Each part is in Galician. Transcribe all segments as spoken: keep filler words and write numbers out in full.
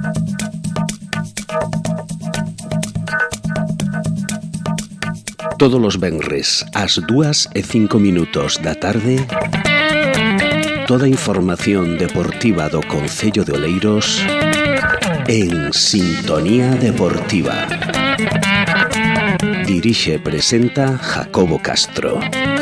Todos os venres ás dúas e cinco minutos da tarde, toda a información deportiva do concello de Oleiros en Sintonía Deportiva. Dirixe e presenta Jacobo Castro.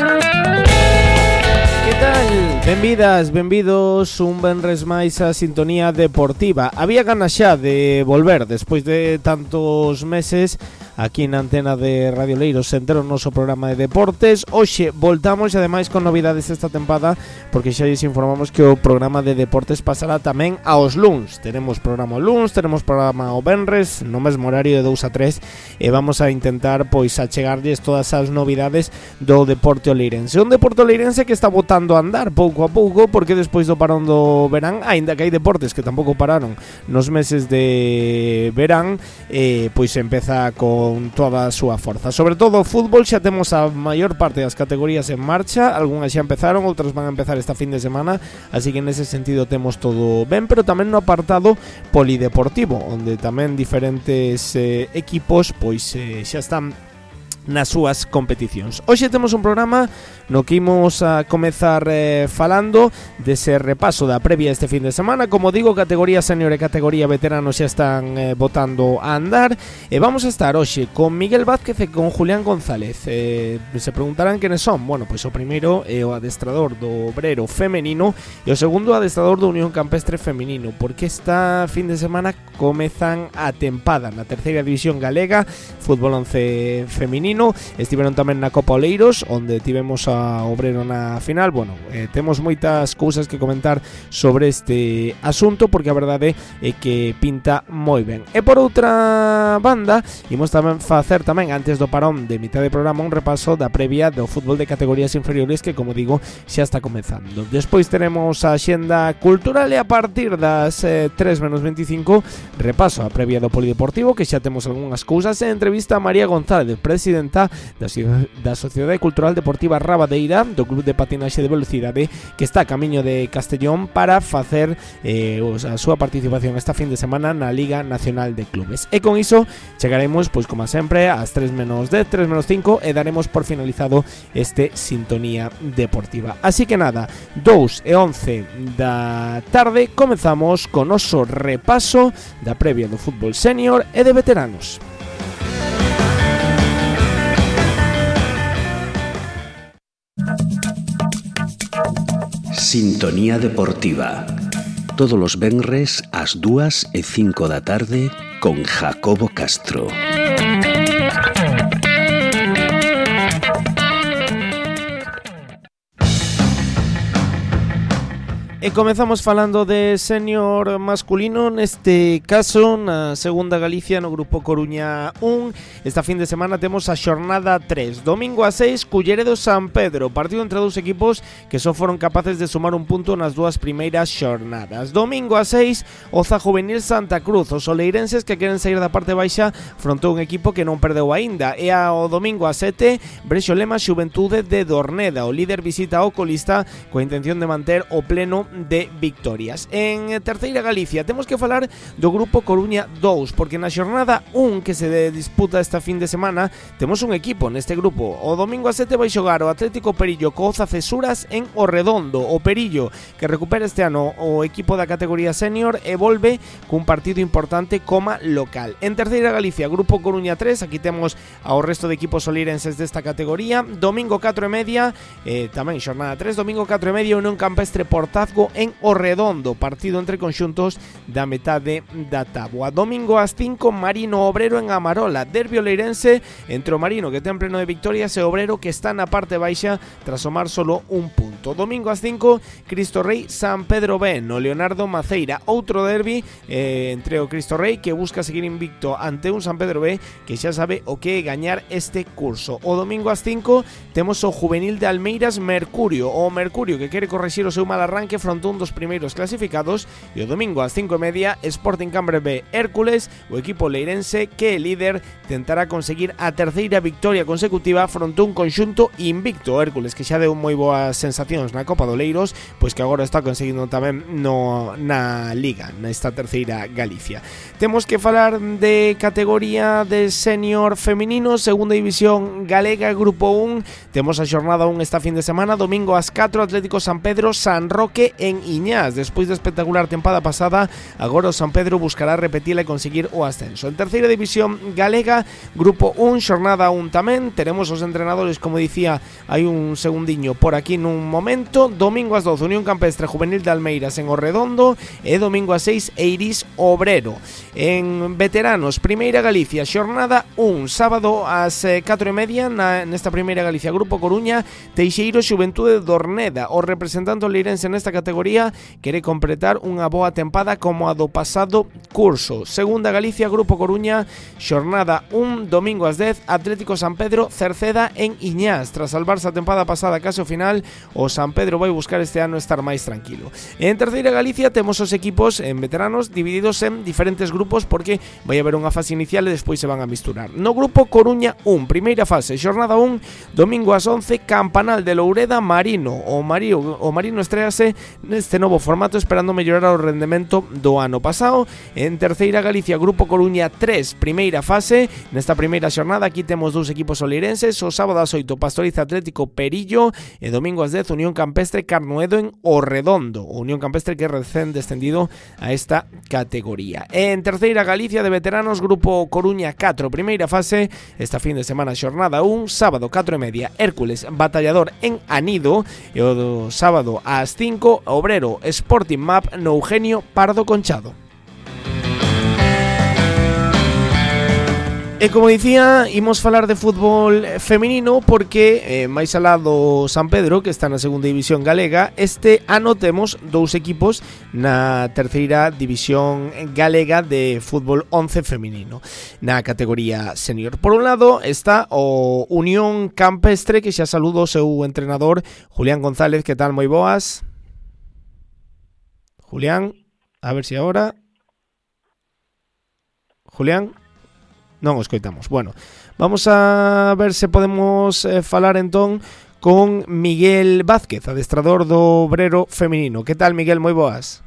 Que tal? Benvidas, benvidos un venres máis a Sintonía Deportiva. Había ganas xa de volver despois de tantos meses aquí na antena de Radio Oleiros Centro, o noso programa de deportes. Hoxe voltamos e ademais con novidades esta tempada, porque xa lles informamos que o programa de deportes pasará tamén aos luns. Tenemos programa o luns, tenemos programa o venres, no mesmo horario de dous a tres, e vamos a intentar pois achegarlles todas as novidades do deporte oleirense. Un deporte oleirense que está botando a andar pouco a pouco, porque despois do parón do verán, aínda que hai deportes que tampouco pararon nos meses de verán, eh, pois empeza con toda a súa forza. Sobre todo o fútbol, xa temos a maior parte das categorías en marcha, algunhas xa empezaron, outras van a empezar esta fin de semana, así que nese sentido temos todo ben, pero tamén no apartado polideportivo, onde tamén diferentes eh, equipos pois eh, xa están nas súas competicións. Hoxe temos un programa no que imos a comezar eh, falando dese repaso da previa este fin de semana. Como digo, categoría senior e categoría veterano xa están eh, botando a andar, e vamos a estar hoxe con Miguel Vázquez e con Julián González. Eh, se preguntarán quenes son. Bueno, pois o primeiro é o adestrador do Obrero femenino e o segundo o adestrador do Unión Campestre femenino, porque esta fin de semana comezan a tempada na terceira división galega, fútbol once femenino. Estiveron tamén na Copa Oleiros, onde tivemos a Obrero na final. Bueno, eh, temos moitas cousas que comentar sobre este asunto, porque a verdade é que pinta moi ben. E por outra banda, imos tamén facer tamén, antes do parón de mitad de programa, un repaso da previa do fútbol de categorías inferiores, que, como digo, xa está comezando. Despois teremos a axenda cultural e a partir das eh, tres menos veinticinco, repaso a previa do polideportivo, que xa temos algunhas cousas, e entrevista a María González, presidenta da Sociedade Cultural Deportiva Rabadeira, do Club de Patinaxe de Velocidade, que está a camiño de Castellón para facer eh, a súa participación esta fin de semana na Liga Nacional de Clubes. E con iso chegaremos, pois como sempre, ás tres menos dez, tres menos cinco, e daremos por finalizado este Sintonía Deportiva. Así que nada, dous e once da tarde, comezamos con noso repaso da previa do fútbol senior e de veteranos. Sintonía Deportiva. Todos os venres ás dúas e cinco da tarde con Jacobo Castro. E comezamos falando de senior masculino, neste caso na segunda Galicia, no Grupo Coruña un. Esta fin de semana temos a xornada tres, domingo a seis, Culleredo San Pedro, partido entre dous equipos que só foron capaces de sumar un punto nas dúas primeiras xornadas. Domingo a seis, Oza Juvenil Santa Cruz, os oleirenses que queren sair da parte baixa fronte a un equipo que non perdeu aínda. E ao domingo a sete, Brexo Lema Xuventude de Dorneda, o líder visita ao colista coa intención de manter o pleno de victorias. En terceira Galicia temos que falar do Grupo Coruña dous, porque na xornada un que se disputa esta fin de semana temos un equipo neste grupo. O domingo a sete vai xogar o Atlético Perillo co Oza Cesuras en O Redondo. O Perillo, que recupera este ano o equipo da categoría senior e volve cun partido importante coma local. En terceira Galicia, Grupo Coruña tres, aquí temos ao resto de equipos oleirenses desta categoría. Domingo catro e media, eh, tamén xornada tres, domingo catro e media, Unión Campestre Portazgo en O Redondo, partido entre conxuntos da metade da táboa. Domingo ás cinco, Marino Obrero en Amarola, derbi oleirense entre o Marino, que ten pleno de victorias, e Obrero, que está na parte baixa tras somar solo un punto. Domingo ás cinco, Cristo Rei San Pedro B, no Leonardo Maceira, outro derbi eh, entre o Cristo Rei, que busca seguir invicto ante un San Pedro B que xa sabe o que é gañar este curso. O domingo ás cinco temos o Juvenil de Almeiras Mercurio, o Mercurio que quere corrixir o seu mal arranque fronte a un dos primeiros clasificados, e o domingo ás cinco e media, Sporting Cambre B Hércules, o equipo leirense que é líder tentará conseguir a terceira victoria consecutiva fronte a un conxunto invicto, Hércules, que xa deu moi boas sensacións posicións na Copa do Oleiros, pois que agora está conseguindo tamén no, na Liga, nesta terceira Galicia. Temos que falar de categoría de senior feminino, segunda división galega, grupo un. Temos a xornada un esta fin de semana, domingo ás catro, Atlético San Pedro, San Roque en Iñás. Despois da espectacular tempada pasada, agora o San Pedro buscará repetila e conseguir o ascenso. En terceira división galega, grupo un, xornada un tamén. Teremos os entrenadores, como dicía, hai un segundiño por aquí nun momento. Domingo ás doce, Unión Campestre Juvenil de Almeiras en Orredondo, e domingo ás seis, Eirís Obrero. En veteranos, Primeira Galicia, xornada un, sábado ás catro e media, na, nesta Primeira Galicia, Grupo Coruña, Teixeiro Xuventude de Dorneda. O representante leirense nesta categoría quere completar unha boa tempada como a do pasado curso. Segunda Galicia, Grupo Coruña, xornada un, domingo ás dez, Atlético San Pedro Cerceda en Iñás. Tras salvarse a tempada pasada case ao final, o San Pedro vai buscar este ano estar máis tranquilo. En terceira Galicia temos os equipos en veteranos divididos en diferentes grupos porque vai haber unha fase inicial e despois se van a misturar. No grupo Coruña un, primeira fase, xornada un, domingo ás once, Campanal de Loureda Marino. O Mario, o Marino estrease neste novo formato esperando mellorar o rendemento do ano pasado. En terceira Galicia, Grupo Coruña tres, primeira fase. Nesta primeira xornada aquí temos dous equipos oleirenses, o sábado ás oito, Pastoriza Atlético Perillo, e domingo ás dez, Unión Campestre Carnoedo en Orredondo. O Unión Campestre que recén descendido a esta categoría. En terceira Galicia de veteranos, Grupo Coruña catro, primeira fase. Esta fin de semana xornada un, sábado catro e media, Hércules Batallador en Anido, e o do sábado ás cinco, Obrero Sporting Map no Eugenio Pardo Conchado. E como dicía, imos falar de fútbol feminino porque eh, máis alá do San Pedro, que está na segunda división galega, este ano temos dous equipos na terceira división galega de fútbol once feminino, na categoría senior. Por un lado está o Unión Campestre, que xa saludo o seu entrenador Julián González. Que tal? Moi boas. Julián, a ver se si agora. Julián, non o escoitamos. Bueno, vamos a ver se podemos eh, falar entón con Miguel Vázquez, adestrador do Obrero feminino. Que tal, Miguel? Moi boas.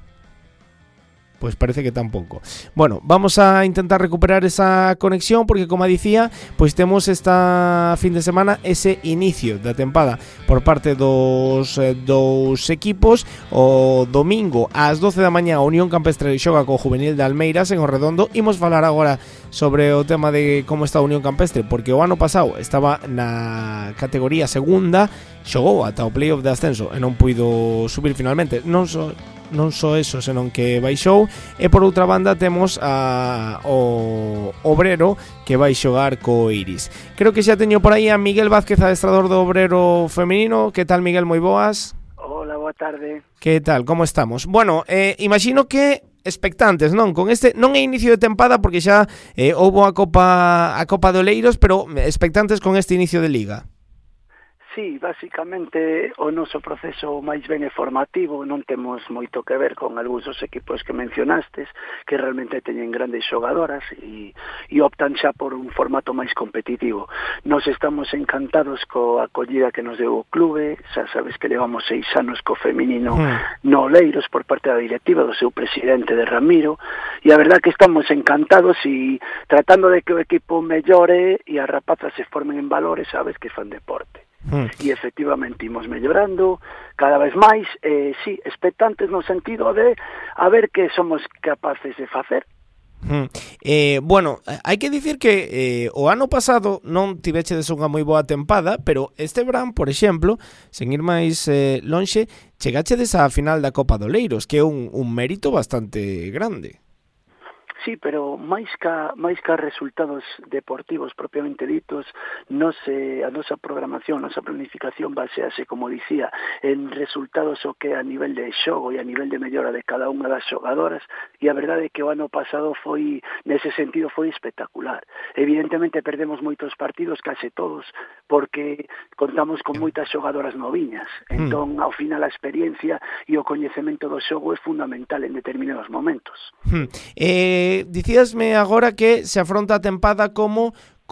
Pois parece que tampouco. Bueno, vamos a intentar recuperar esa conexión porque, como dicía, pois temos esta fin de semana ese inicio da tempada por parte dos eh, dous equipos. O domingo ás doce da mañá a Unión Campestre xoga co Juvenil de Almeiras en Orredondo. Imos falar agora sobre o tema de como está a Unión Campestre, porque o ano pasado estaba na categoría segunda, xogou ata o playoff de ascenso e non puido subir finalmente. Non só non só eso, senón que baixou. E por outra banda temos a o Obrero que vai xogar co Iris. Creo que xa teño por aí a Miguel Vázquez, adestrador do Obrero feminino. Que tal, Miguel? Moi boas. Hola, boa tarde. Que tal? Como estamos? Bueno, eh, imagino que expectantes, non? Con este non é inicio de tempada porque xa eh, houbo a Copa a Copa de Oleiros, pero expectantes con este inicio de liga. Sí, basicamente o noso proceso máis ben é formativo, non temos moito que ver con algúns dos equipos que mencionastes, que realmente teñen grandes xogadoras e, e optan xa por un formato máis competitivo. Nos estamos encantados coa acollida que nos deu o clube, xa sabes que levamos seis anos co feminino mm. no Oleiros por parte da directiva do seu presidente de Ramiro, e a verdad que estamos encantados e tratando de que o equipo mellore e as rapazas se formen en valores, sabes, que fan deporte. Hmm. E efectivamente imos mellorando cada vez máis, eh, sí, expectantes no sentido de a ver que somos capaces de facer. Hmm. Eh, bueno, hai que dicir que eh, o ano pasado non tivechedes unha moi boa tempada, pero este verán, por exemplo, sen ir máis eh, lonxe, chegachedes á final da Copa de Oleiros, que é un, un mérito bastante grande. Sí, pero máis ca, máis ca resultados deportivos propiamente ditos, nos, eh, a nosa programación, a nosa planificación basease, como dicía, en resultados o que a nivel de xogo e a nivel de mellora de cada unha das xogadoras, e a verdade é que o ano pasado foi, nese sentido, foi espectacular. Evidentemente perdemos moitos partidos, case todos, porque contamos con moitas xogadoras noviñas. Entón, ao final, a experiencia e o coñecemento do xogo é fundamental en determinados momentos. Hmm. Eh... Dicíasme agora que se afronta a tempada como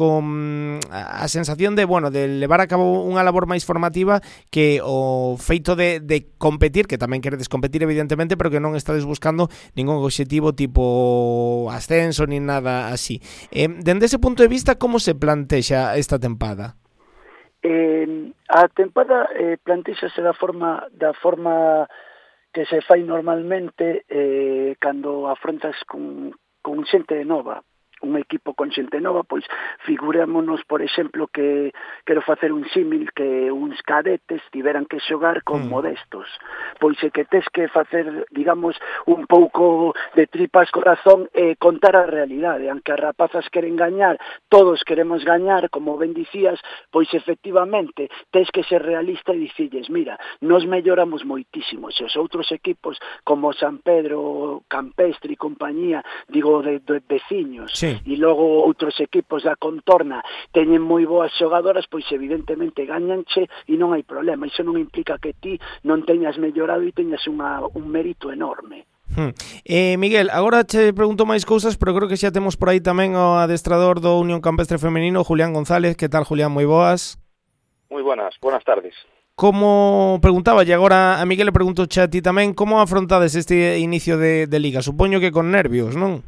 con a sensación de, bueno, de levar a cabo unha labor máis formativa que o feito de, de competir, que tamén queredes competir evidentemente, pero que non estades buscando ningún objetivo tipo ascenso ni nada así. Eh, dende ese punto de vista, como se plantexa esta tempada? Eh, a tempada eh, plantéxase da forma da forma que se fai normalmente eh, cando afrontas con, con xente nova, un equipo con xente nova, pois figurémonos, por exemplo, que quero facer un símil que uns cadetes tiveran que xogar con mm. modestos, pois é que tes que facer, digamos, un pouco de tripas corazón e contar a realidade, aunque as rapazas queren gañar, todos queremos gañar, como ben dicías, pois efectivamente tes que ser realista e dicilles, mira, nos melloramos moitísimo, se os outros equipos como San Pedro, Campestre e compañía, digo, de, de veciños, sí. E logo outros equipos da contorna teñen moi boas xogadoras, pois evidentemente gañanche e non hai problema. Iso non implica que ti non teñas mellorado e teñas unha, un mérito enorme. Hmm. Eh, Miguel, agora che pregunto máis cousas, pero creo que xa temos por aí tamén o adestrador do Unión Campestre Femenino, Julián González. Que tal, Julián? Moi boas. Moi buenas, buenas tardes. Como preguntaba, e agora a Miguel le pregunto xa a ti tamén, como afrontades este inicio de, de Liga? Supoño que con nervios, non?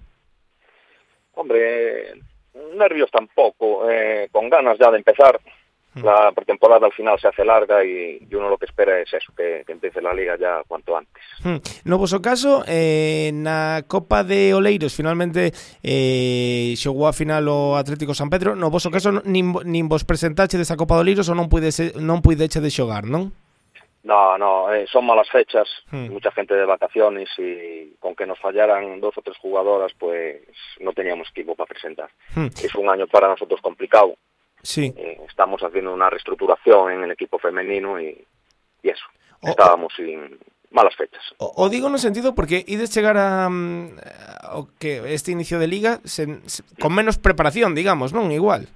Hombre, nervios tampouco, eh, con ganas ya de empezar. La pretemporada al final se hace larga y, y uno lo que espera es eso, que, que empiece la Liga ya cuanto antes. Hmm. No voso caso, eh, na Copa de Oleiros finalmente eh, xogou a final o Atlético San Pedro. No voso caso nin, nin vos presentache desa Copa de Oleiros ou non puideche, non puideche de xogar, non? No, no, eh, son malas fechas, hmm. mucha gente de vacaciones y con que nos fallaran dos o tres jugadoras, pues no teníamos equipo para presentar. Hmm. Es un año para nosotros complicado. Sí. Eh, estamos haciendo una reestructuración en el equipo femenino y, y eso, o, estábamos sin malas fechas. O, o digo no sentido porque ides chegar a, a, a que este inicio de Liga se, se, con menos preparación, digamos, non? Igual.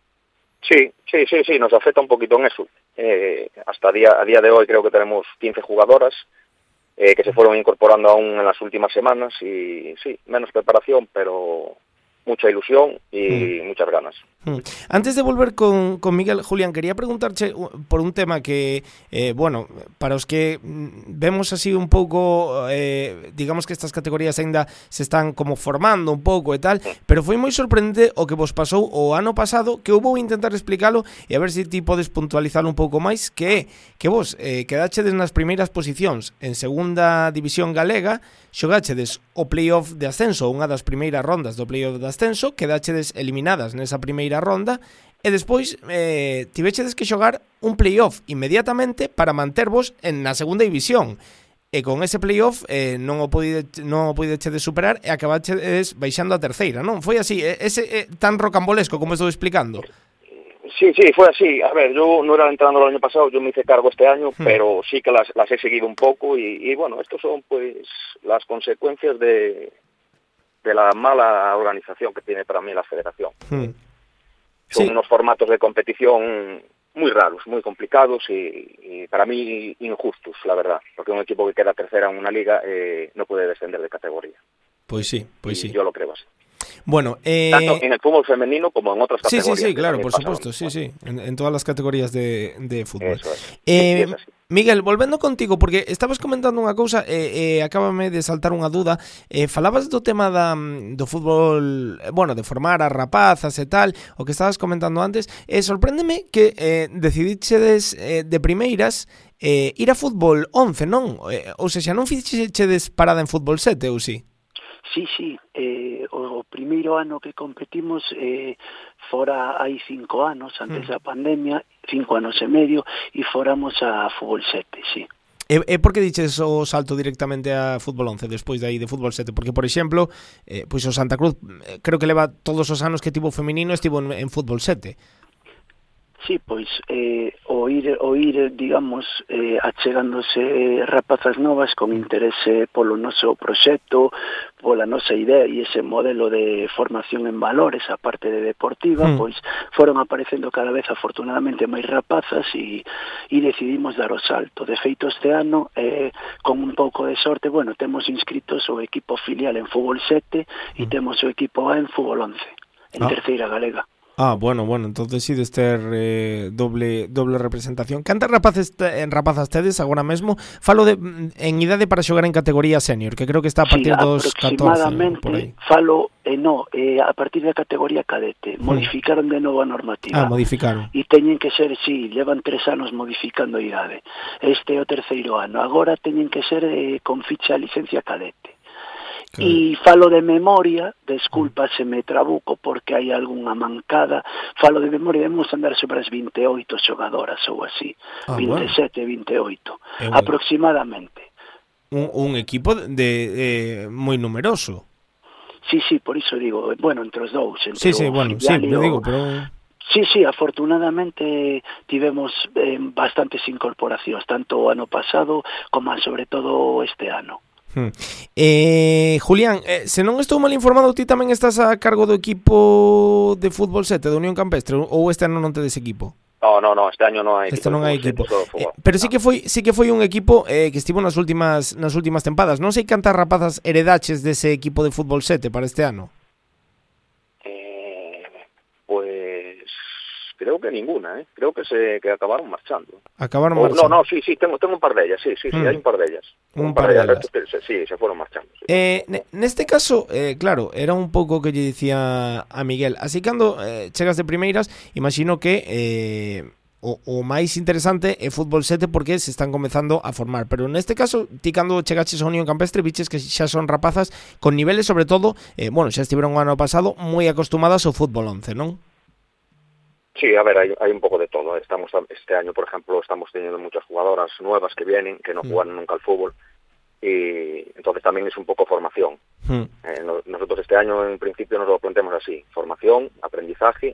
Sí, sí, sí, sí, nos afecta un poquito en eso. Eh, hasta día, a día de hoy creo que tenemos quince jugadoras eh, que se fueron incorporando aún en las últimas semanas y sí, menos preparación, pero mucha ilusión y mm. muchas ganas. Mm. Antes de volver con, con Miguel, Julián, quería preguntarche por un tema que, eh, bueno, para os que vemos así un pouco, eh, digamos que estas categorías ainda se están como formando un pouco e tal, mm. pero foi moi sorprendente o que vos pasou o ano pasado, que eu vou intentar explicalo e a ver se ti podes puntualizalo un pouco máis, que é que vos eh, quedachedes nas primeiras posicións en segunda división galega, xogachedes o playoff de ascenso, unha das primeiras rondas do playoff de ascenso, quedachedes eliminadas nesa primeira ronda e despois eh, tivechedes que xogar un playoff inmediatamente para mantervos en na segunda división. E con ese playoff eh, non o podide, non o podechedes superar e acabachedes baixando a terceira, non? Foi así, ese eh, tan rocambolesco como estou explicando. Sí, sí, fue así. A ver, yo no era entrenador el año pasado, yo me hice cargo este año, hmm. pero sí que las, las he seguido un poco y, y bueno, estos son pues las consecuencias de, de la mala organización que tiene para mí la federación. Hmm. Son sí. unos formatos de competición muy raros, muy complicados y, y para mí injustos, la verdad, porque un equipo que queda tercera en una liga eh, no puede descender de categoría. Pues sí, pues y sí. Yo lo creo así. Bueno, eh... tanto en el fútbol femenino como en otras sí, categorías. Sí, sí, claro, por supuesto, sí, sí, en, en todas las categorías de, de fútbol. Eso es. Eh, sí, es Miguel, volvendo contigo, porque estabas comentando unha cousa e eh, eh, acábame de saltar unha duda. Eh, falabas do tema da, do fútbol, bueno, de formar as rapazas e tal, o que estabas comentando antes, e eh, sorpréndeme que eh, decidichedes eh, de primeiras eh, ir a fútbol once, non? Eh, ou seja, non fixechedes parada en fútbol sete, ou si? Sí, sí, eh, o primeiro ano que competimos eh, fora hai cinco anos, antes mm. da pandemia, cinco anos e medio, e foramos a fútbol sete, sí. E, e por que diches o salto directamente a fútbol once despois de aí de fútbol sete? Porque, por exemplo, eh, pois o Santa Cruz, eh, creo que leva todos os anos que tivo feminino estivo en, en fútbol sete. Sí, pois eh, o ir, o ir, digamos, eh, achegándose rapazas novas con interese polo noso proxecto, pola nosa idea e ese modelo de formación en valores, a parte de deportiva, mm. pois foron aparecendo cada vez afortunadamente máis rapazas e, e decidimos dar o salto. De feito, este ano, eh, con un pouco de sorte, bueno, temos inscritos o equipo filial en fútbol sete e mm. temos o equipo A en fútbol once, en ah. terceira galega. Ah, bueno, bueno, entonces sí de ter eh, doble doble representación. Cantas rapaces en rapazas tedes agora mesmo? Falo de en idade para xogar en categoría senior, que creo que está a partir sí, dos catorce por aí. Falo, eh, no, eh, a partir da categoría cadete. Modificaron de novo a normativa. Ah, modificaron. E teñen que ser, sí, levan tres anos modificando a idade. Este é o terceiro ano. Agora teñen que ser eh, con ficha licencia cadete. E falo de memoria, desculpa se me trabuco porque hai algunha mancada, falo de memoria, debemos andar sobre as veintioito xogadoras ou así, ah, veintisiete, bueno. veintioito, eh, aproximadamente. Un, un equipo de eh, moi numeroso. Sí, sí, por iso digo, bueno, entre os dous, entre sí, sí, bueno, sí, me digo, pero... Sí, sí, afortunadamente tivemos eh, bastantes incorporacións, tanto o ano pasado como sobre todo este ano. Hmm. Eh, Julián, eh, se non estou mal informado, ti tamén estás a cargo do equipo de fútbol sete da Unión Campestre ou este ano non tedes equipo? No, no, no, este año non hai este non hai equipo. Eh, pero sí que foi sí que foi un equipo eh, que estivo nas últimas nas últimas tempadas. Non sei cantas rapazas heredaches dese equipo de fútbol sete para este ano. Eh, pues creo que ninguna, ¿eh? Creo que se que acabaron marchando. Acabaron o, marchando. No, no, sí, sí, tengo tengo un par de ellas, sí, sí, sí, mm. hay un par de ellas. Un, un par, par de ellas. ellas. Sí, se fueron marchando. Sí. Eh, neste caso, eh, claro, era un pouco que lle dicía a Miguel. Así cando eh, chegas de primeiras, imagino que eh, o, o máis interesante é fútbol sete porque se están comezando a formar. Pero neste caso, ti cando chegaches a Unión Campestre, viches que xa son rapazas con niveles, sobre todo, eh, bueno, xa estiveron o ano pasado moi acostumadas ao fútbol once, non? Sí, a ver, hay, hay un poco de todo. Estamos este año, por ejemplo, estamos teniendo muchas jugadoras nuevas que vienen, que no mm. juegan nunca al fútbol, y entonces también es un poco formación. Mm. Eh, no, nosotros este año, en principio, nos lo planteamos así: formación, aprendizaje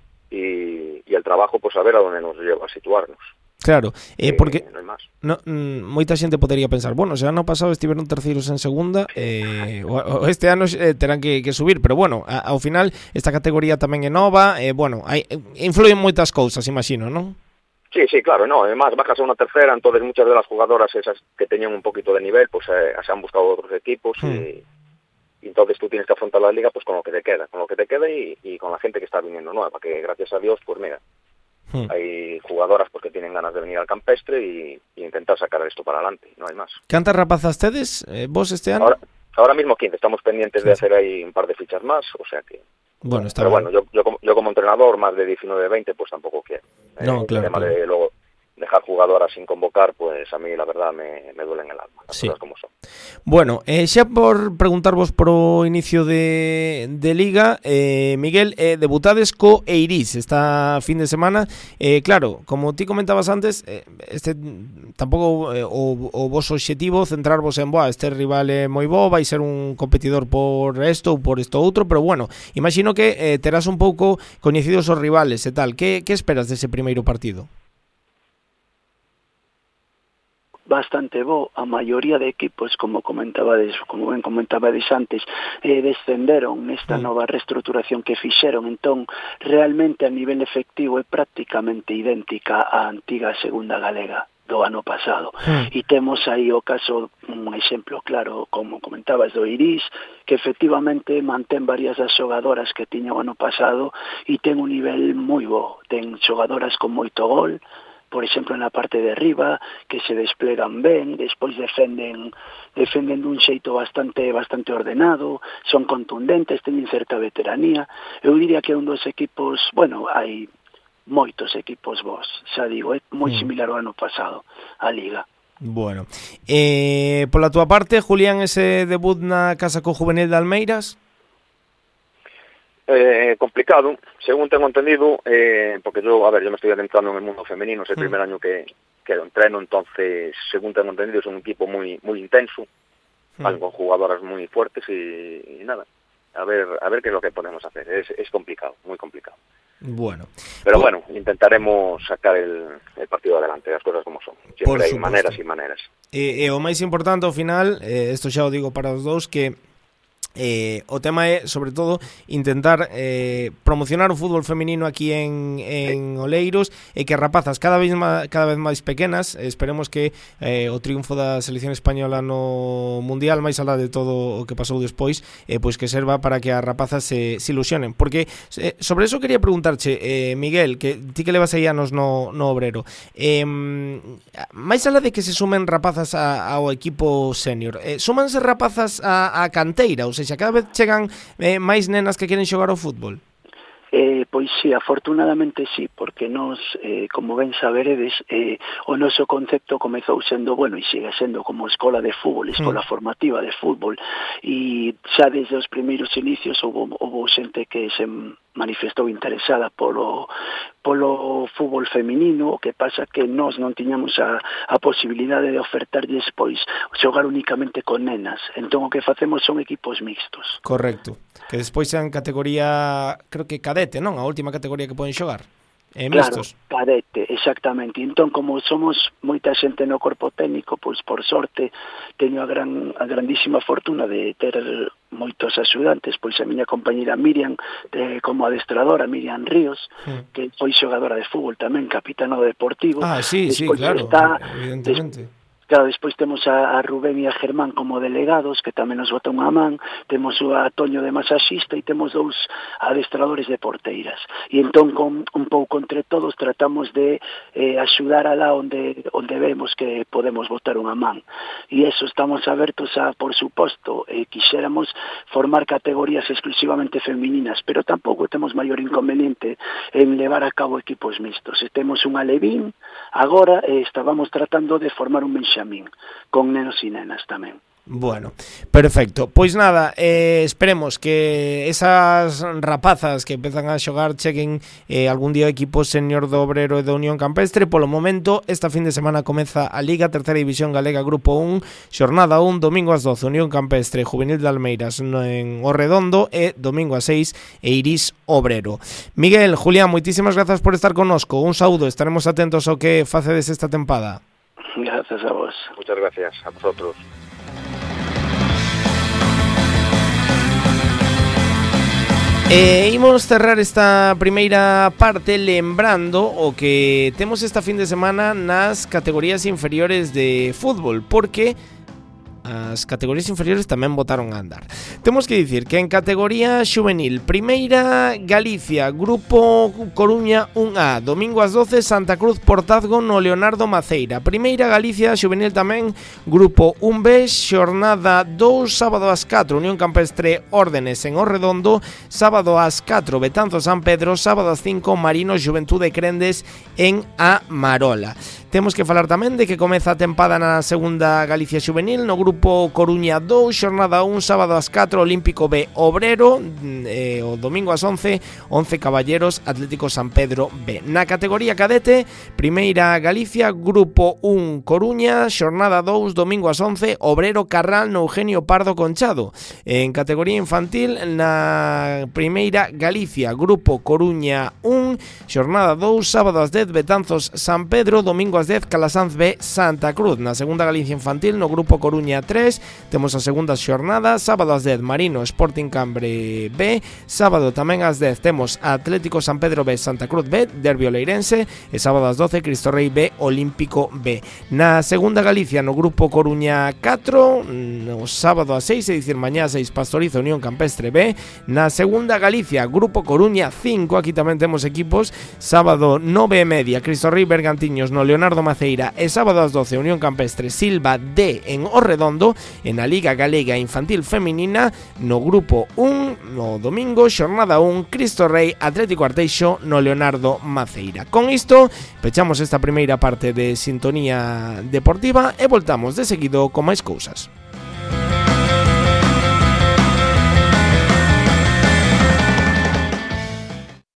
y, y el trabajo, pues a ver a dónde nos lleva a situarnos. Claro, eh, eh, porque no hai máis. No, mm, moita xente podería pensar, bueno, se ano pasado estiveron terceiros en segunda, eh, o, o este ano eh, terán que, que subir, pero bueno, a, ao final esta categoría tamén é nova, eh, bueno, hai, influyen moitas cousas, imagino, non? Sí, sí, claro, no, además bajas a unha tercera, entonces muchas de las jugadoras esas que tenían un poquito de nivel, pues eh, se han buscado otros equipos mm. y, y entonces tú tienes que afrontar la liga pues con lo que te queda, con lo que te queda y, y con la gente que está viniendo nueva, que gracias a Dios, pues mira, Hmm. hay jugadoras pues, que tienen ganas de venir al campestre y, y intentar sacar esto para adelante, no hay más. ¿Cantas rapazas tedes eh, vos este año? Ahora, ahora mismo quince, estamos pendientes sí. de hacer ahí un par de fichas más, o sea que... Bueno, está pero bien. bueno, yo, yo, como, yo como entrenador, más de diecinueve veinte, pues tampoco quiero. No, eh, claro. El tema claro. de luego dejar jugadoras sin convocar, pues a mí la verdad me, me duele en el alma, las sí. cosas como son. Bueno, eh, xa por preguntarvos pro inicio de, de Liga, eh, Miguel, eh, debutades co Eirís esta fin de semana. Eh, claro, como ti comentabas antes, eh, este tampouco eh, o, o vos obxectivo centrarvos en, boa, este rival é moi bo, vai ser un competidor por esto ou por esto outro, pero bueno, imagino que eh, terás un pouco coñecidos os rivales e tal. Que, que esperas dese primeiro partido? Bastante bo, a maioría de equipos, como comentabades, como ben comentabades antes, eh, descenderon nesta nova reestruturación que fixeron, entón realmente a nivel efectivo é prácticamente idéntica á antiga segunda galega do ano pasado. Mm. E temos aí o caso, un exemplo claro, como comentabas, do Eirís, que efectivamente mantén varias das xogadoras que tiña o ano pasado e ten un nivel moi bo, ten xogadoras con moito gol, por exemplo, na parte de arriba, que se desplegan ben, despois defenden defenden dun xeito bastante bastante ordenado, son contundentes, teñen certa veteranía. Eu diría que é un dos equipos, bueno, hai moitos equipos vos, xa digo, é moi similar ao ano pasado, a Liga. Bueno, eh, pola túa parte, Julián, ese debut na Casa co Juvenil de Almeiras? Eh, complicado, según tengo entendido, eh, porque yo, a ver, yo me estoy adentrando en el mundo femenino, es el mm. primer año que, que lo entreno, entonces, según tengo entendido, es un equipo muy muy intenso, mm. van con jugadoras muy fuertes y, y nada, a ver a ver qué es lo que podemos hacer, es, es complicado, muy complicado. Bueno. Pero bueno, intentaremos sacar el, el partido adelante, las cosas como son. Siempre hay maneras y maneras. E, e o máis importante ao final, eh, esto xa o digo para os dous, que Eh, o tema é, sobre todo, intentar eh, promocionar o fútbol feminino aquí en, en Oleiros e que rapazas cada vez máis, cada vez máis pequenas, esperemos que eh, o triunfo da selección española no Mundial, máis alá de todo o que pasou despois, eh, pois que serva para que as rapazas se, se ilusionen. Porque eh, sobre eso quería preguntarche, eh, Miguel, que ti que levas aí anos no, no Obrero, eh, máis alá de que se sumen rapazas a, ao equipo senior, eh, súmanse rapazas a, a canteira, ou seja, cada vez chegan eh, máis nenas que queren xogar ao fútbol? Eh, pois sí, afortunadamente sí, porque nos, eh, como ben saberedes, eh, o noso concepto comezou sendo, bueno, e sigue sendo como escola de fútbol, escola mm. formativa de fútbol, e xa desde os primeiros inicios houve, houve xente que se manifestou interesada polo, polo fútbol feminino. O que pasa que nós non tiñamos a, a posibilidade de ofertarlles pois xogar únicamente con nenas, entón o que facemos son equipos mixtos. Correcto, que despois sean categoría, creo que cadete, non? A última categoría que poden xogar. Eh, mixtos. Claro, cadete, exactamente. Entón, como somos moita xente no corpo técnico, pois por sorte teño a gran a grandísima fortuna de ter moitos axudantes, pois a miña compañera Miriam, de, como adestradora, Miriam Ríos, mm. que foi xogadora de fútbol tamén, capitana do Deportivo. Ah, sí, despois sí, claro, está, evidentemente. Des, Claro, despois temos a, a Rubén e a Germán como delegados, que tamén nos botan unha man, temos a Toño de masaxista e temos dous adestradores de porteiras. E entón, con, un pouco entre todos, tratamos de eh, axudar alá onde, onde vemos que podemos botar unha man. E eso, estamos abertos a, por suposto, eh, quixéramos formar categorías exclusivamente femininas, pero tampouco temos maior inconveniente en levar a cabo equipos mixtos. E temos un alevín, agora eh, estábamos tratando de formar un menxamín con nenos e nenas tamén. Bueno, perfecto. Pois nada, eh, esperemos que esas rapazas que empezan a xogar cheguen eh, algún día o equipo senior do Obrero e da Unión Campestre. Polo momento, esta fin de semana comeza a Liga, terceira división galega, grupo un, xornada un, domingo ás doce, Unión Campestre, Juvenil de Almeiras en Orredondo, e domingo ás seis, Eirís Obrero. Miguel, Julián, moitísimas grazas por estar connosco. Un saúdo, estaremos atentos ao que facedes esta tempada. Gracias a vos. Muchas gracias a vosotros. E imos cerrar esta primeira parte lembrando o que temos esta fin de semana nas categorías inferiores de fútbol, porque as categorías inferiores tamén botaron a andar. Temos que dicir que en categoría xuvenil, primeira Galicia, grupo Coruña un A, domingo ás doce, Santa Cruz Portazgo no Leonardo Maceira. Primeira Galicia xuvenil tamén, grupo un B, xornada dous, sábado ás catro, Unión Campestre Órdenes en Orredondo, sábado ás catro, Betanzos San Pedro, sábado ás cinco, Marinos Xuventude Crendes en A Marola. Temos que falar tamén de que comeza a tempada na segunda Galicia xuvenil, no grupo Coruña dous, xornada un, sábado ás catro, Olímpico B Obrero, eh, o domingo ás once, once Caballeros, Atlético San Pedro B. Na categoría cadete, primeira Galicia, grupo un Coruña, xornada dous, domingo ás once, Obrero Carral no Eugenio Pardo Conchado. En categoría infantil, na primeira Galicia, grupo Coruña un, xornada dous, sábado ás dez, Betanzos San Pedro, domingo ás dez, Calasanz B Santa Cruz. Na segunda Galicia infantil, no grupo Coruña tres, temos a segunda xornada, sábado ás dez, Marino Sporting Cambre B, sábado tamén ás dez temos Atlético San Pedro B Santa Cruz B, Derbi Oleirense, e sábado ás doce, Cristo Rei B Olímpico B. Na segunda Galicia, no grupo Coruña catro, no sábado ás seis, é dicir, mañá ás seis, Pastoriza Unión Campestre B. Na segunda Galicia, grupo Coruña cinco, aquí tamén temos equipos, sábado nove e media, Cristo Rei Bergantiños no Leonardo Maceira, e sábado ás doce, Unión Campestre Silva D en Orredondo. En a Liga Galega Infantil Feminina, no grupo un, no domingo, xornada un, Cristo Rei Atlético Arteixo no Leonardo Maceira. Con isto, pechamos esta primeira parte de Sintonía Deportiva e voltamos de seguido con máis cousas.